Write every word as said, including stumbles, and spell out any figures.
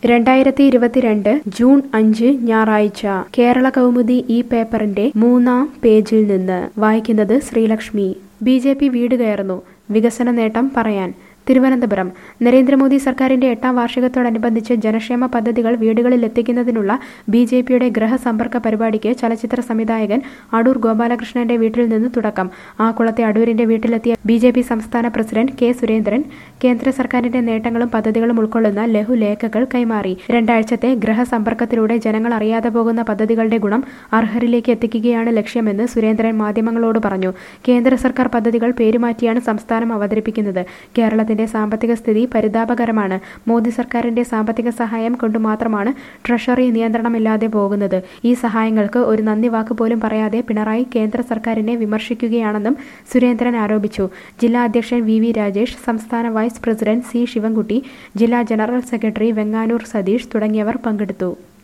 രണ്ടായിരത്തി ഇരുപത്തിരണ്ട് ജൂൺ അഞ്ച് ഞായറാഴ്ച കേരള കൗമുദി ഈ പേപ്പറിന്റെ മൂന്നാം പേജിൽ നിന്ന് വായിക്കുന്നത് ശ്രീലക്ഷ്മി. ബി ജെ പി വീട് കയറുന്നു, വികസന നേട്ടം പറയാൻ. തിരുവനന്തപുരം. നരേന്ദ്രമോദി സർക്കാരിന്റെ എട്ടാം വാർഷികത്തോടനുബന്ധിച്ച് ജനക്ഷേമ പദ്ധതികൾ വീടുകളിൽ എത്തിക്കുന്നതിനുള്ള ബി ജെ പിയുടെ ഗൃഹസമ്പർക്ക പരിപാടിക്ക് ചലച്ചിത്ര സംവിധായകൻ അടൂർ ഗോപാലകൃഷ്ണന്റെ വീട്ടിൽ നിന്ന് തുടക്കം. ആക്കുളത്തെ അടൂരിന്റെ വീട്ടിലെത്തിയ ബി ജെ പി സംസ്ഥാന പ്രസിഡന്റ് കെ സുരേന്ദ്രൻ കേന്ദ്ര സർക്കാരിന്റെ നേട്ടങ്ങളും പദ്ധതികളും ഉൾക്കൊള്ളുന്ന ലഘുലേഖകൾ കൈമാറി. രണ്ടാഴ്ചത്തെ ഗൃഹസമ്പർക്കത്തിലൂടെ ജനങ്ങൾ അറിയാതെ പോകുന്ന പദ്ധതികളുടെ ഗുണം അർഹരിലേക്ക് എത്തിക്കുകയാണ് ലക്ഷ്യമെന്ന് സുരേന്ദ്രൻ മാധ്യമങ്ങളോട് പറഞ്ഞു. കേന്ദ്ര സർക്കാർ പദ്ധതികൾ പേരുമാറ്റിയാണ് സംസ്ഥാനം അവതരിപ്പിക്കുന്നത്. കേരളത്തിൽ സാമ്പത്തിക സ്ഥിതി പരിതാപകരമാണ്. മോദി സർക്കാരിന്റെ സാമ്പത്തിക സഹായം കൊണ്ട് മാത്രമാണ് ട്രഷറി നിയന്ത്രണമില്ലാതെ പോകുന്നത്. ഈ സഹായങ്ങൾക്ക് ഒരു നന്ദി വാക്ക് പോലും പറയാതെ പിണറായി കേന്ദ്ര സർക്കാരിനെ വിമർശിക്കുകയാണെന്നും സുരേന്ദ്രൻ ആരോപിച്ചു. ജില്ലാ അധ്യക്ഷൻ വി വി രാജേഷ്, സംസ്ഥാന വൈസ് പ്രസിഡന്റ് സി ശിവൻകുട്ടി, ജില്ലാ ജനറൽ സെക്രട്ടറി വെങ്ങാനൂർ സതീഷ് തുടങ്ങിയവർ പങ്കെടുത്തു.